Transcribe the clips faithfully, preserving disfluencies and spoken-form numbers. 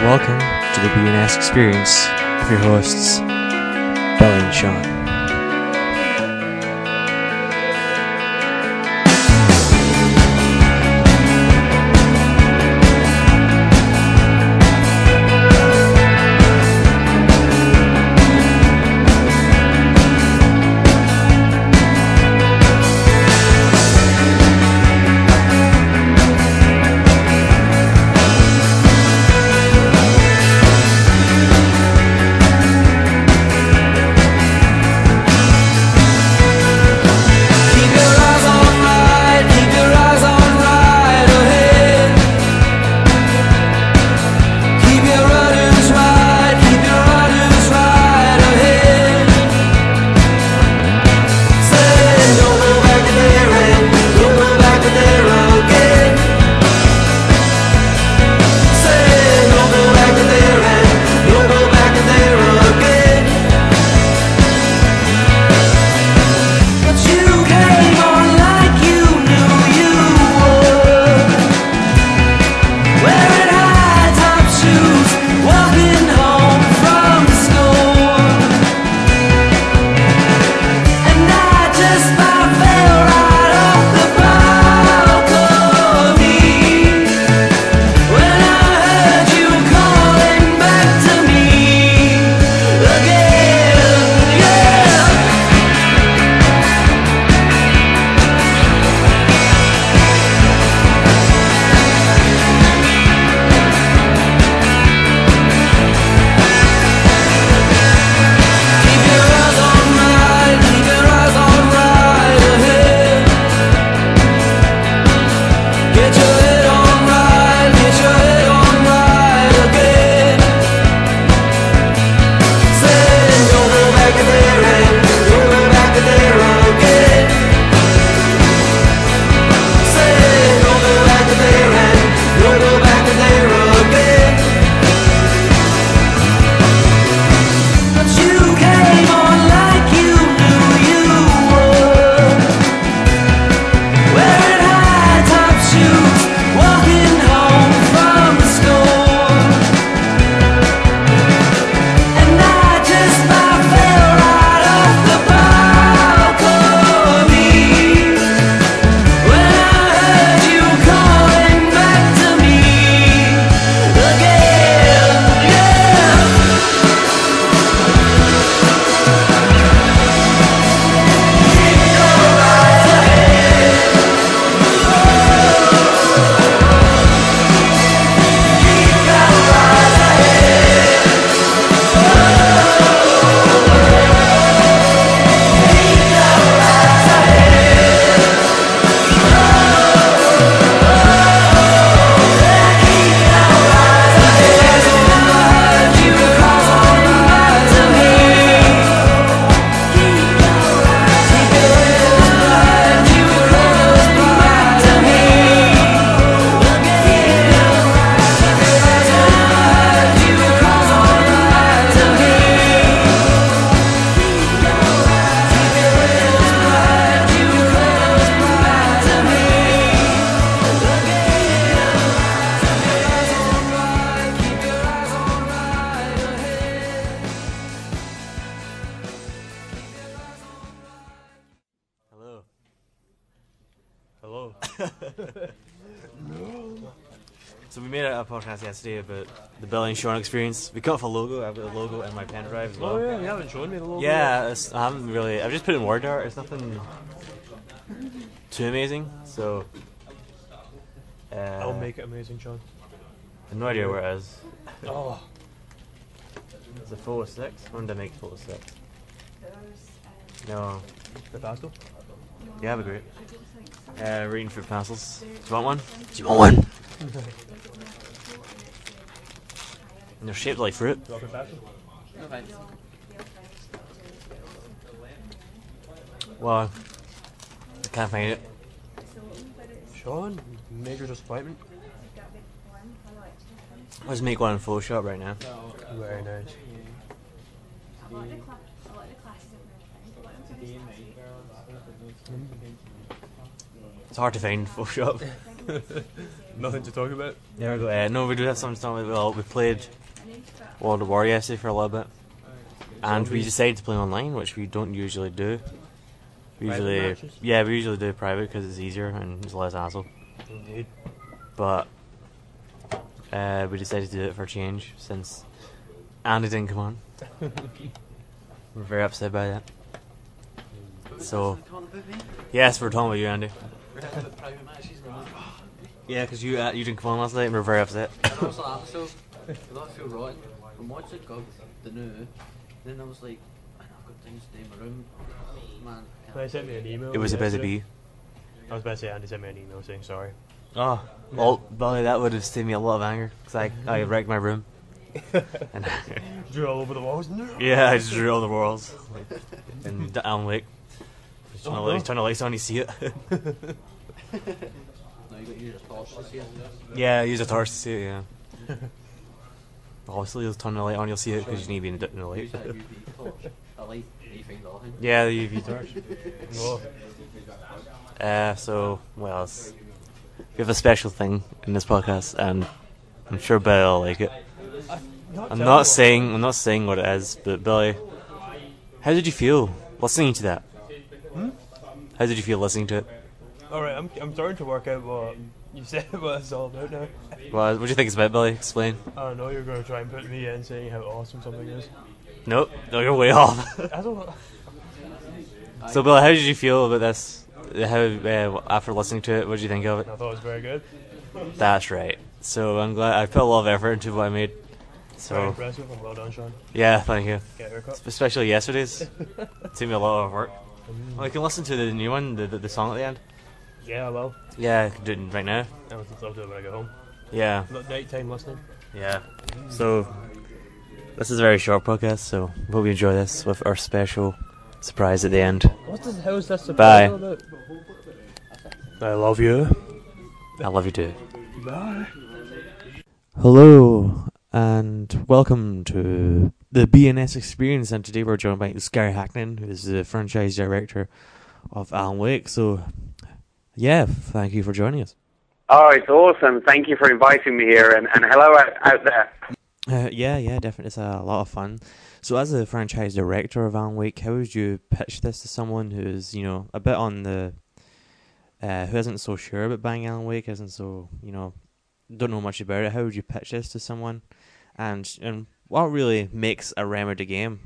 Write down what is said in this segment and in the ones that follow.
welcome to the B N S Experience with your hosts, Belly and Sean. So we made a podcast yesterday about the Belly and Sean experience. We got off a logo. I've got a logo in my pen drive as well. Oh yeah, you haven't shown me the logo. Yeah, it's, I haven't really. I've just put it in word art. It's nothing too amazing. So uh, I'll make it amazing, Sean. I have no idea where it is. Oh, It's a photo six. When did I make photo six? No. the pastel. Yeah, that'd be great. Uh, reading fruit pencils. Do you want one? Do you want one? And they're shaped like fruit. Do you want the pastel? No thanks. Well, I can't find it. Sean, major disappointment. Let's make one in Photoshop right now. Very nice. It's hard to find Photoshop. Nothing to talk about. There we go. Uh, no, we do have something to talk about. Well, we played World of War yesterday for a little bit. And we decided to play online, which we don't usually do. We Private usually, matches? yeah, we usually do private because it's easier and it's less hassle. Indeed. But uh, we decided to do it for a change since Andy didn't come on. We're very upset by that. So, yes, we're talking about you, Andy. Yeah, because you uh, you didn't come on last night and we're very upset. And I was like, so, I feel rotten. And once I got the new, then I was like, I know I've got things to do in my room. Man, They sent me an email. It was a busy yesterday. bee. I was about to say Andy sent me an email saying sorry. Oh, well, Billy, that would have saved me a lot of anger because I, I wrecked my room. And Drew all over the walls. No. yeah, I just drew all the walls. Like, in D- Alan Wake. He's trying, Oh, to, no. he's turning the lights on, you see it. no, you got to use a torch to see it. Yeah, use a torch to see it, yeah. Obviously, you'll turn the light on, you'll see it because you need to be in the, in the light. Use that U V torch. A light, you find nothing. Yeah, the U V torch. No. Uh, so, what else? We have a special thing in this podcast, and I'm sure Billy will like it. I'm not saying I'm not saying what it is, but Billy, how did you feel listening to that? Hmm? How did you feel listening to it? Alright, I'm, I'm starting to work out what you said, what it's all about now. Well, what do you think it's about, Billy? Explain. I don't know, you're going to try and put me in saying how awesome something is. Nope, no, you're way off. I don't know. So, Billy, how did you feel about this? How uh, after listening to it, what did you think of it? I thought it was very good. That's right. So I'm glad I put a lot of effort into what I made. Very So impressive and well done, Sean. yeah, thank you. Get a haircut. Especially yesterday's. It took me a lot of work. Well, you can listen to the new one, the the, the song at the end. Yeah, well, Yeah, I can do it right now. I will do it when I get home. Yeah, Not nighttime listening. yeah. So this is a very short podcast, so hope you enjoy this with our special surprise at the end. What the hell is this Bye. all about? I love you. I love you too. Bye. Hello and welcome to the B N S Experience, and today we're joined by Gary Hackman, who is the franchise director of Alan Wake. So, yeah, thank you for joining us. Oh, it's awesome. Thank you for inviting me here, and, and hello out, out there. Uh, yeah, yeah, definitely. It's a lot of fun. So, as a franchise director of Alan Wake, how would you pitch this to someone who's, you know, a bit on the, uh, who isn't so sure about buying Alan Wake, isn't so, you know, don't know much about it? How would you pitch this to someone? And and what really makes a Remedy game?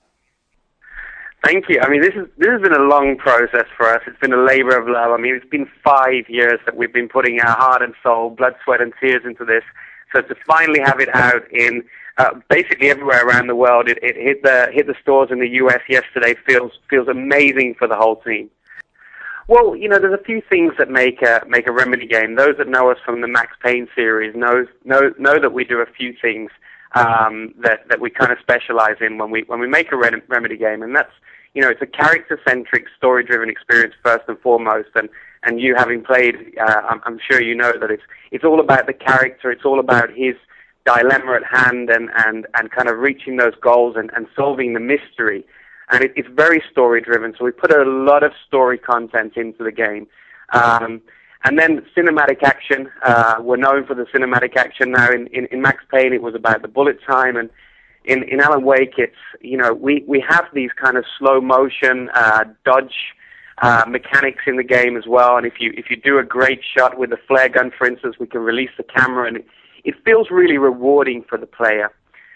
Thank you. I mean, this is this has been a long process for us. It's been a labor of love. I mean, it's been five years that we've been putting our heart and soul, blood, sweat, and tears into this. So to finally have it out in uh, basically everywhere around the world, it, it hit the hit the stores in the U S yesterday. feels feels amazing for the whole team. Well, you know, there's a few things that make a make a Remedy game. Those that know us from the Max Payne series know know know that we do a few things um, that that we kind of specialize in when we when we make a Rem- Remedy game, and that's, you know, it's a character-centric, story-driven experience first and foremost. And and you having played, uh, I'm, I'm sure you know that it's it's all about the character. It's all about his dilemma at hand, and and and kind of reaching those goals and and solving the mystery. And it, it's very story-driven, so we put a lot of story content into the game. Um, and then cinematic action. Uh, we're known for the cinematic action now. In, in, in Max Payne, it was about the bullet time, and in, in Alan Wake, it's, you know, we, we have these kind of slow-motion uh, dodge uh, mechanics in the game as well. And if you if you do a great shot with a flare gun, for instance, we can release the camera, and it, it feels really rewarding for the player.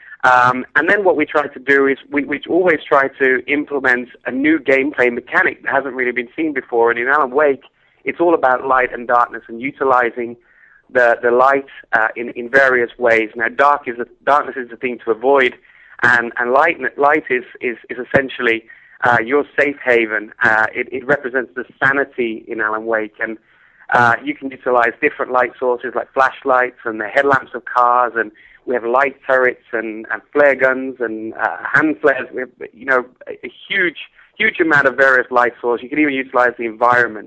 Um, and then what we try to do is we, we always try to implement a new gameplay mechanic that hasn't really been seen before. And in Alan Wake, it's all about light and darkness and utilizing the the light uh, in in various ways. Now, dark is a, darkness is the thing to avoid, and and light light is is is essentially uh, your safe haven. Uh, it, it represents the sanity in Alan Wake, and uh, you can utilize different light sources like flashlights and the headlamps of cars, and we have light turrets and, and flare guns and uh, hand flares. We have, you know, a, a huge, huge amount of various light sources. You can even utilize the environment.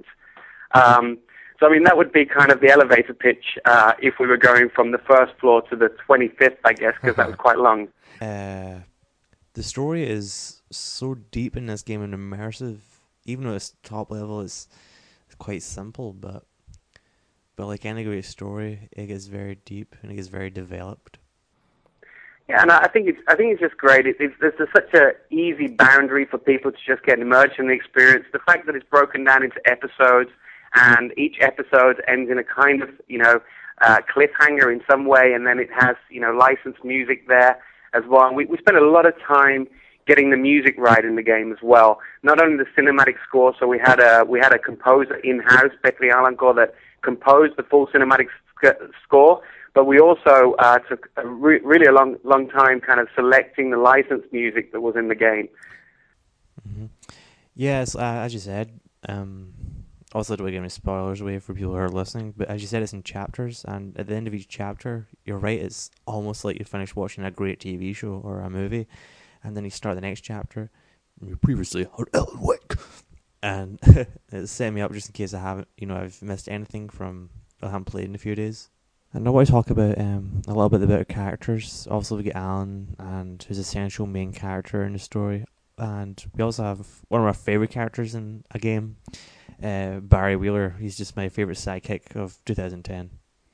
Um, so, I mean, that would be kind of the elevator pitch uh, if we were going from the first floor to the twenty-fifth, I guess, because that was quite long. Uh, the story is so deep in this game and immersive, even though it's top level, it's, it's quite simple, but but like any great story, it gets very deep and it gets very developed. Yeah, and I think it's I think it's just great. It, it's there's just such a easy boundary for people to just get immersed in the experience. The fact that it's broken down into episodes, and each episode ends in a kind of you know uh, cliffhanger in some way, and then it has you know licensed music there as well. And we we spent a lot of time getting the music right in the game as well. Not only the cinematic score, so we had a we had a composer in house, Petri Alanko, that composed the full cinematic sc- score. But we also uh, took a re- really a long, long time kind of selecting the licensed music that was in the game. Mm-hmm. Yes, uh, as you said, um, also don't want to give any spoilers away for people who are listening, but as you said, it's in chapters, and at the end of each chapter, you're right, it's almost like you finish watching a great T V show or a movie, and then you start the next chapter, and you previously heard Alan Wake, and it set me up just in case I haven't, you know, I've missed anything from I haven't played in a few days. And I want to talk about um, a little bit about characters. Obviously, we get Alan, and who's essential main character in the story. And we also have one of my favourite characters in a game, uh, Barry Wheeler. He's just my favourite sidekick of two thousand ten.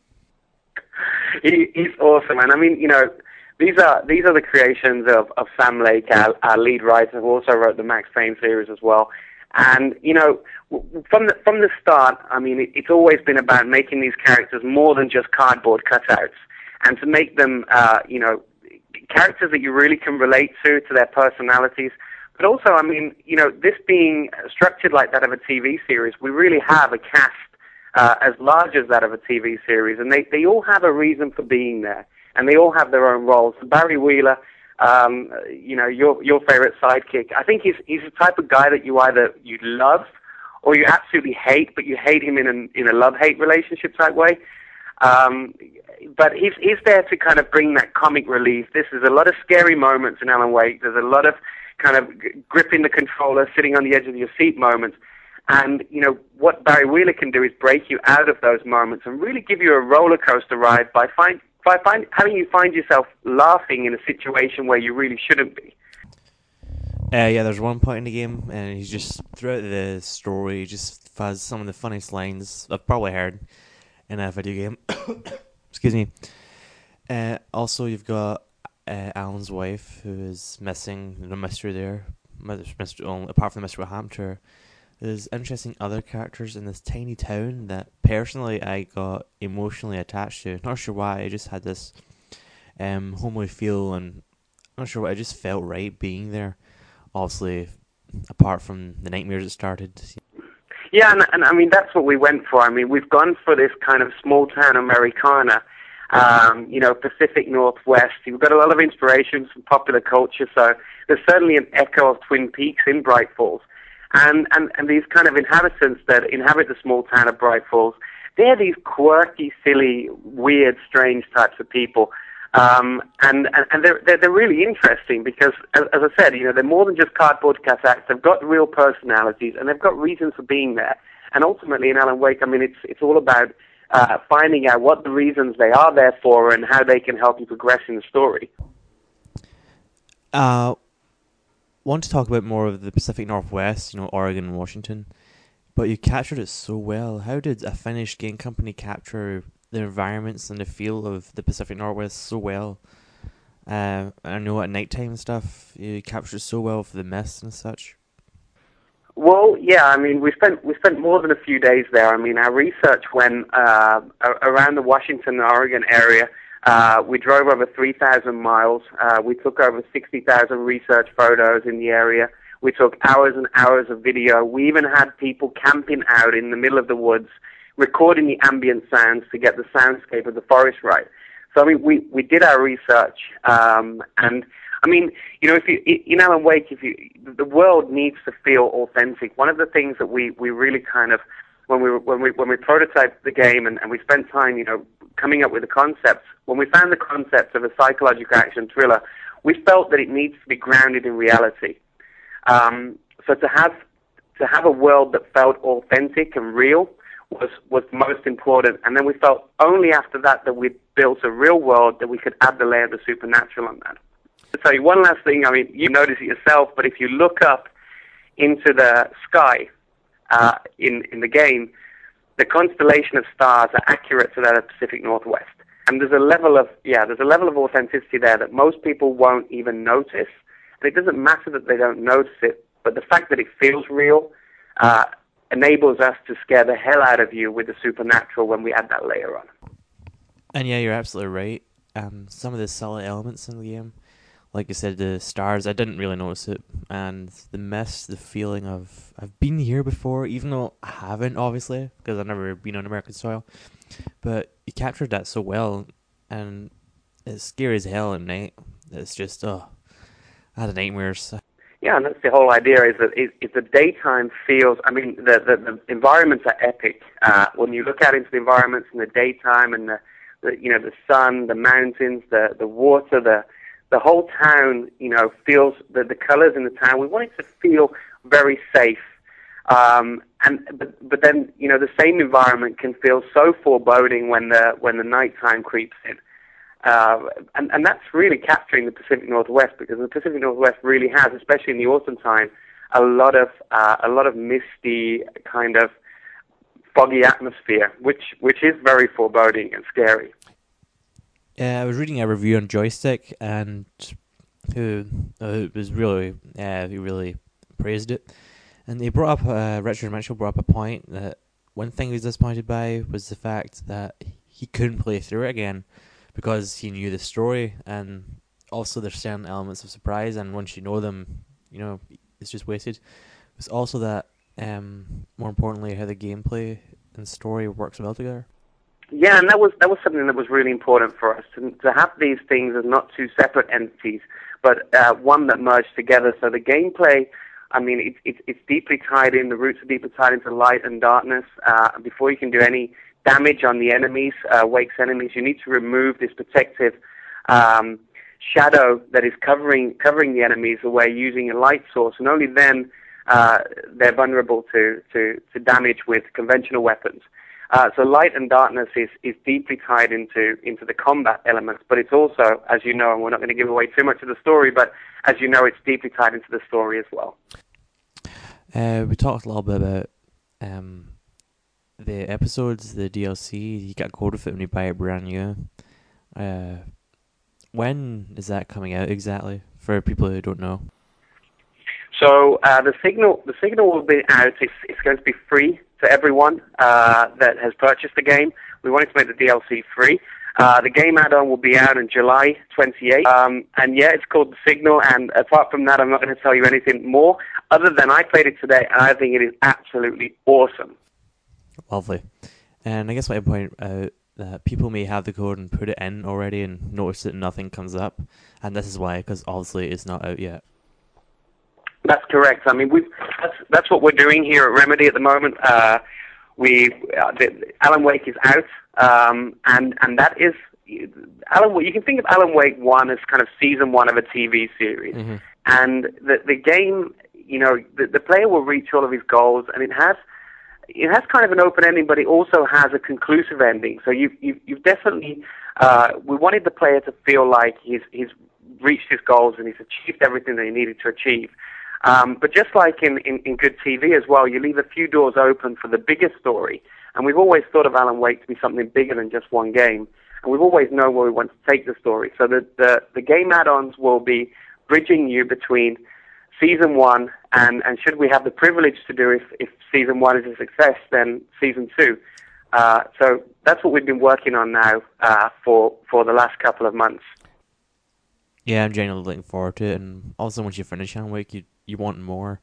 He, he's awesome, and I mean, you know, these are these are the creations of, of Sam Lake, our, our lead writer, who also wrote the Max Payne series as well. And, you know, from the, from the start, I mean, it, it's always been about making these characters more than just cardboard cutouts, and to make them, uh, you know, characters that you really can relate to, to their personalities. But also, I mean, you know, this being structured like that of a T V series, we really have a cast uh, as large as that of a T V series, and they, they all have a reason for being there, and they all have their own roles. So Barry Wheeler, Um, you know, your your favorite sidekick. I think he's he's the type of guy that you either you love or you absolutely hate, but you hate him in an in a love-hate relationship type way. Um, but he's he's there to kind of bring that comic relief. This is a lot of scary moments in Alan Wake. There's a lot of kind of g- gripping the controller, sitting on the edge of your seat moments. And you know what Barry Wheeler can do is break you out of those moments and really give you a roller coaster ride by find. By find, having you find yourself laughing in a situation where you really shouldn't be. Uh, yeah, there's one point in the game, and he's just, throughout the story, he just has some of the funniest lines I've probably heard in a video game. Excuse me. Uh, also, you've got uh, Alan's wife, who is missing. No mystery there. Mystery, only, apart from the mystery what happened to her. There's interesting other characters in this tiny town that personally I got emotionally attached to. Not sure why, I just had this um, homely feel, and not sure why, I just felt right being there. Obviously, apart from the nightmares that started. Yeah, and, and I mean, that's what we went for. I mean, we've gone for this kind of small town Americana, um, you know, Pacific Northwest. We've got a lot of inspirations from popular culture, so there's certainly an echo of Twin Peaks in Bright Falls. And, and, and these kind of inhabitants that inhabit the small town of Bright Falls, they're these quirky, silly, weird, strange types of people. Um, and, and, and they're, they're, they're really interesting because, as, as I said, you know, they're more than just cardboard cutouts. They've got real personalities and they've got reasons for being there. And ultimately in Alan Wake, I mean, it's, it's all about uh, finding out what the reasons they are there for and how they can help you progress in the story. Uh... want to talk about more of the Pacific Northwest, you know, Oregon and Washington, but you captured it so well. How did a Finnish game company capture the environments and the feel of the Pacific Northwest so well? Uh, I know at nighttime and stuff, you captured it so well for the mist and such. Well, yeah, I mean, we spent we spent more than a few days there. I mean, our research went uh, around the Washington, Oregon area. Uh, we drove over three thousand miles. Uh, we took over sixty thousand research photos in the area. We took hours and hours of video. We even had people camping out in the middle of the woods, recording the ambient sounds to get the soundscape of the forest right. So, I mean, we, we did our research. Um, and, I mean, you know, if you, in Alan Wake, if you, the world needs to feel authentic. One of the things that we, we really kind of, when we, when we, when we prototyped the game and, and we spent time, you know, coming up with the concepts, when we found the concept of a psychological action thriller, we felt that it needs to be grounded in reality. Um, so to have to have a world that felt authentic and real was was most important. And then we felt only after that that we'd built a real world that we could add the layer of the supernatural on that. To tell you one last thing, I mean, you notice it yourself, but if you look up into the sky uh, in in the game, the constellation of stars are accurate to that of Pacific Northwest. And there's a level of, yeah, there's a level of authenticity there that most people won't even notice. And it doesn't matter that they don't notice it, but the fact that it feels real uh, enables us to scare the hell out of you with the supernatural when we add that layer on. And yeah, you're absolutely right. Um, some of the solid elements in the game, like I said, the stars, I didn't really notice it. And the mist, the feeling of, I've been here before, even though I haven't, obviously, because I've never been on American soil. But you captured that so well, and it's scary as hell at night. It's just, oh, I had nightmares. Yeah, and that's the whole idea, is that if the daytime feels, I mean, the, the, the environments are epic. Uh, when you look out into the environments in the daytime and the, the you know, the sun, the mountains, the, the water, the the whole town, you know, feels, the, the colors in the town, we want it to feel very safe. Um, and but, but then, you know, the same environment can feel so foreboding when the when the nighttime creeps in. Uh, and, and that's really capturing the Pacific Northwest, because the Pacific Northwest really has, especially in the autumn time, a lot of uh, a lot of misty, kind of foggy atmosphere, which which is very foreboding and scary. Uh, I was reading a review on Joystick, and who uh, was really, uh, he really praised it. And he brought up, uh, Richard Mitchell brought up a point that one thing he was disappointed by was the fact that he couldn't play through it again because he knew the story, and also there's certain elements of surprise, and once you know them, you know, it's just wasted. It's also that, um, more importantly, how the gameplay and story works well together. Yeah, and that was that was something that was really important for us, to, to have these things as not two separate entities, but uh, one that merged together. So the gameplay, I mean, it's it's it's deeply tied in. The roots are deeply tied into light and darkness. Uh, before you can do any damage on the enemies, uh, Wake's enemies, you need to remove this protective um, shadow that is covering covering the enemies away using a light source, and only then uh, they're vulnerable to, to, to damage with conventional weapons. Uh, so light and darkness is, is deeply tied into into the combat elements, but it's also, as you know, and we're not going to give away too much of the story, but as you know, it's deeply tied into the story as well. Uh, we talked a little bit about um, the episodes, the D L C. You get a code of it when you buy it brand new. Uh, when is that coming out exactly, for people who don't know? So uh, the signal the signal will be out. It's, it's going to be free to everyone uh, that has purchased the game. We wanted to make the D L C free. Uh, the game add-on will be out on July twenty-eighth. Um, and yeah, it's called The Signal, and apart from that, I'm not going to tell you anything more, other than I played it today, and I think it is absolutely awesome. Lovely. And I guess I point out that people may have the code and put it in already and notice that nothing comes up. And this is why, because obviously it's not out yet. That's correct. I mean, we that's that's what we're doing here at Remedy at the moment. Uh, we uh, the, Alan Wake is out, um, and and that is Alan. You can think of Alan Wake one as kind of season one of a T V series, mm-hmm. and the the game, you know, the, the player will reach all of his goals, and it has it has kind of an open ending, but it also has a conclusive ending. So you've you've, you've definitely uh, we wanted the player to feel like he's he's reached his goals and he's achieved everything that he needed to achieve. Um, but just like in, in, in good T V as well, you leave a few doors open for the bigger story. And we've always thought of Alan Wake to be something bigger than just one game. And we've always known where we want to take the story. So the, the, the game add-ons will be bridging you between Season one, and, and should we have the privilege to do if, if Season one is a success, then Season two. Uh, so that's what we've been working on now uh, for, for the last couple of months. Yeah, I'm genuinely looking forward to it. And also, once you finish Alan Wake, you you want more,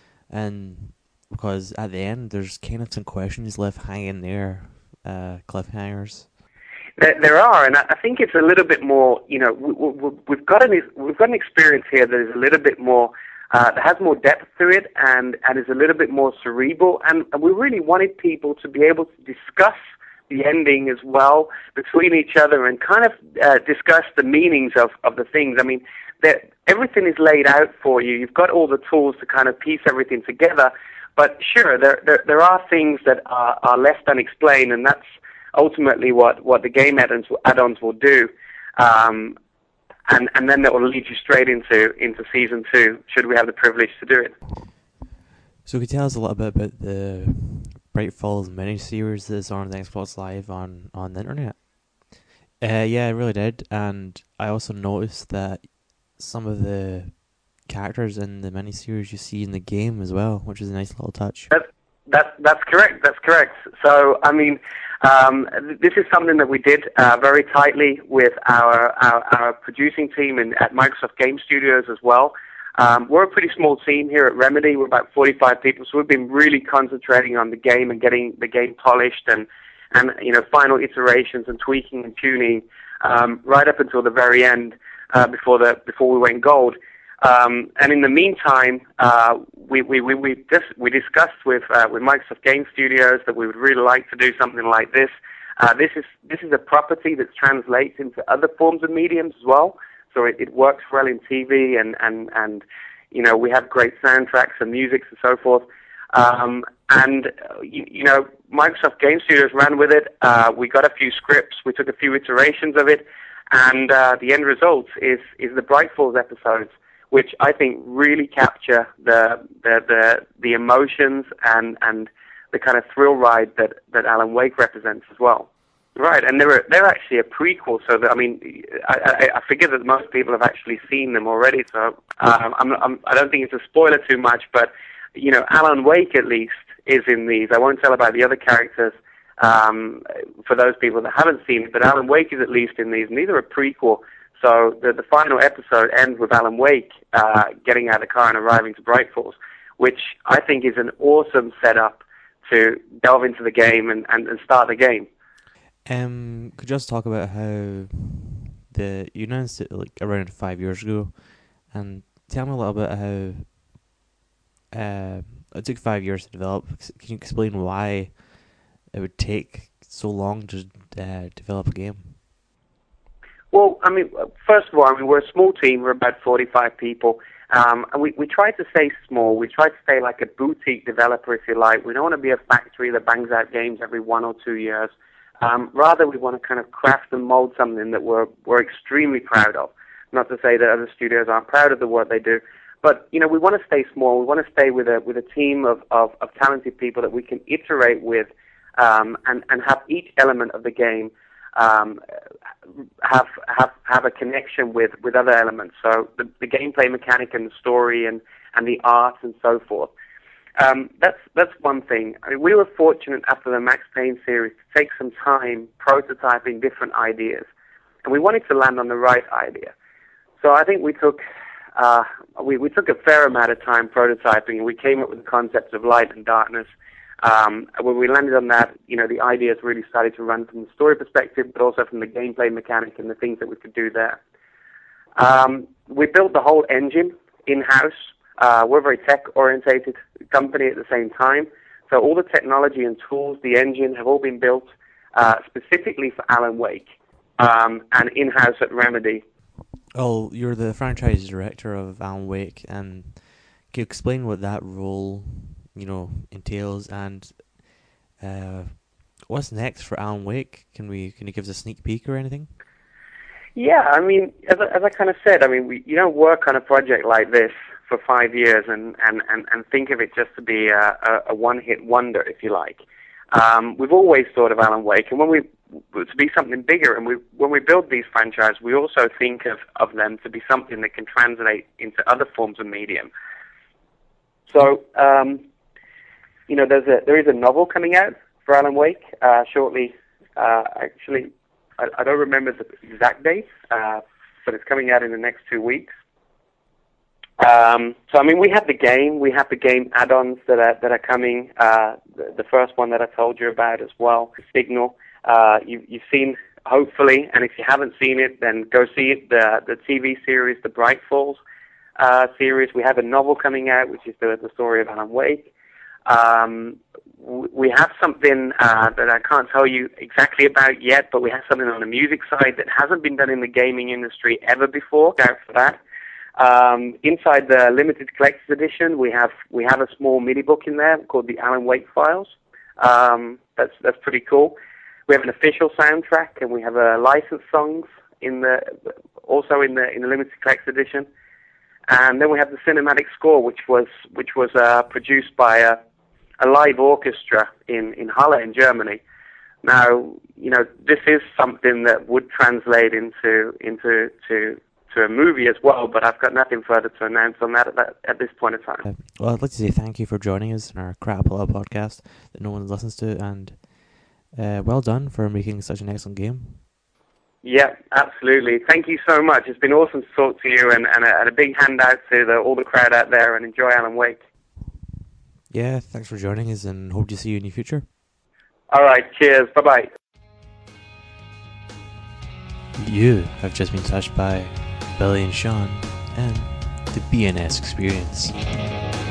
and because at the end there's kind of some questions left hanging there, uh, cliffhangers. There, there are, and I think it's a little bit more. You know, we, we, we've got an we've got an experience here that is a little bit more, uh, that has more depth to it, and and is a little bit more cerebral. And, and we really wanted people to be able to discuss the ending as well between each other and kind of uh, discuss the meanings of, of the things. I mean, that everything is laid out for you. You've got all the tools to kind of piece everything together. But sure, there there, there are things that are, are left unexplained, and that's ultimately what, what the game add-ons, add-ons will do. Um, and, and then that will lead you straight into, into Season two, should we have the privilege to do it. So could you tell us a little bit about the Bright Falls miniseries that's on the Xbox Live on, on the internet. Uh, yeah, I really did, and I also noticed that some of the characters in the miniseries you see in the game as well, which is a nice little touch. That's that, that's correct. That's correct. So, I mean, um, this is something that we did uh, very tightly with our our, our producing team in, at Microsoft Game Studios as well. Um, we're a pretty small team here at Remedy. We're about forty-five people, so we've been really concentrating on the game and getting the game polished and, and you know, final iterations and tweaking and tuning um, right up until the very end uh, before the before we went gold. Um, and in the meantime, uh, we, we, we, we, dis- we discussed with, uh, with Microsoft Game Studios that we would really like to do something like this. Uh, this is, this is a property that translates into other forms of mediums as well. So it, it works well in T V and, and, and, you know, we have great soundtracks and music and so forth. Um, and, uh, you, you know, Microsoft Game Studios ran with it. Uh, we got a few scripts. We took a few iterations of it. And, uh, the end result is, is the Bright Falls episodes, which I think really capture the the the, the emotions and, and the kind of thrill ride that, that Alan Wake represents as well. Right, and they're they're actually a prequel. So that, I mean, I, I I forget that most people have actually seen them already. So um, I'm, I'm I don't think it's a spoiler too much, but you know, Alan Wake at least is in these. I won't tell about the other characters um, for those people that haven't seen it, but Alan Wake is at least in these, and these are a prequel. So the, the final episode ends with Alan Wake uh, getting out of the car and arriving to Bright Falls, which I think is an awesome setup to delve into the game and, and, and start the game. Um, could you just talk about how the you announced it like around five years ago, and tell me a little bit how uh, it took five years to develop. Can you explain why it would take so long to uh, develop a game? Well, I mean, first of all, I mean, we're a small team. We're about forty-five people. Um, and we, we try to stay small. We try to stay like a boutique developer, if you like. We don't want to be a factory that bangs out games every one or two years. Um, rather, we want to kind of craft and mold something that we're, we're extremely proud of. Not to say that other studios aren't proud of the work they do. But, you know, we want to stay small. We want to stay with a, with a team of, of, of talented people that we can iterate with um, and, and have each element of the game Um, have have have a connection with, with other elements. So the, the gameplay mechanic and the story and, and the art and so forth. Um, that's that's one thing. I mean, we were fortunate after the Max Payne series to take some time prototyping different ideas, and we wanted to land on the right idea. So I think we took uh, we we took a fair amount of time prototyping, and we came up with the concepts of light and darkness. Um, when we landed on that, you know, the ideas really started to run from the story perspective, but also from the gameplay mechanic and the things that we could do there. Um, we built the whole engine in-house. Uh, we're a very tech-orientated company at the same time. So all the technology and tools, the engine, have all been built uh, specifically for Alan Wake um, and in-house at Remedy. Oh, you're the franchise director of Alan Wake, and can you explain what that role, you know, entails, and uh, what's next for Alan Wake? Can we can you give us a sneak peek or anything? Yeah, I mean, as I, as I kind of said, I mean, we, you don't work on a project like this for five years and, and, and, and think of it just to be a, a, a one-hit wonder, if you like. Um, we've always thought of Alan Wake, and when we to be something bigger, and we when we build these franchises, we also think of, of them to be something that can translate into other forms of medium. So, um, you know, there's a there is a novel coming out for Alan Wake uh, shortly. Uh, actually, I, I don't remember the exact date, uh, but it's coming out in the next two weeks. Um, so, I mean, we have the game. We have the game add-ons that are that are coming. Uh, the, the first one that I told you about as well, Signal. Uh, you, you've seen, hopefully, and if you haven't seen it, then go see it. The the T V series, the Bright Falls uh, series. We have a novel coming out, which is the the story of Alan Wake. Um, we have something uh, that I can't tell you exactly about yet, but we have something on the music side that hasn't been done in the gaming industry ever before. Out for that. Um, inside the limited collector's edition, we have we have a small mini book in there called the Alan Wake Files. Um, that's that's pretty cool. We have an official soundtrack, and we have a licensed songs in the also in the in the limited collector's edition. And then we have the cinematic score, which was which was uh, produced by a, a live orchestra in, in Halle in Germany. Now, you know, this is something that would translate into into to to a movie as well, but I've got nothing further to announce on that at, that, at this point in time. Uh, well, I'd like to say thank you for joining us in our Crapula podcast that no one listens to, and uh, well done for making such an excellent game. Yeah, absolutely. Thank you so much. It's been awesome to talk to you, and, and, a, and a big hand out to the, all the crowd out there, and enjoy Alan Wake. Yeah, thanks for joining us, and hope to see you in the future. All right, cheers. Bye-bye. You have just been touched by Billy and Sean and the B N S Experience.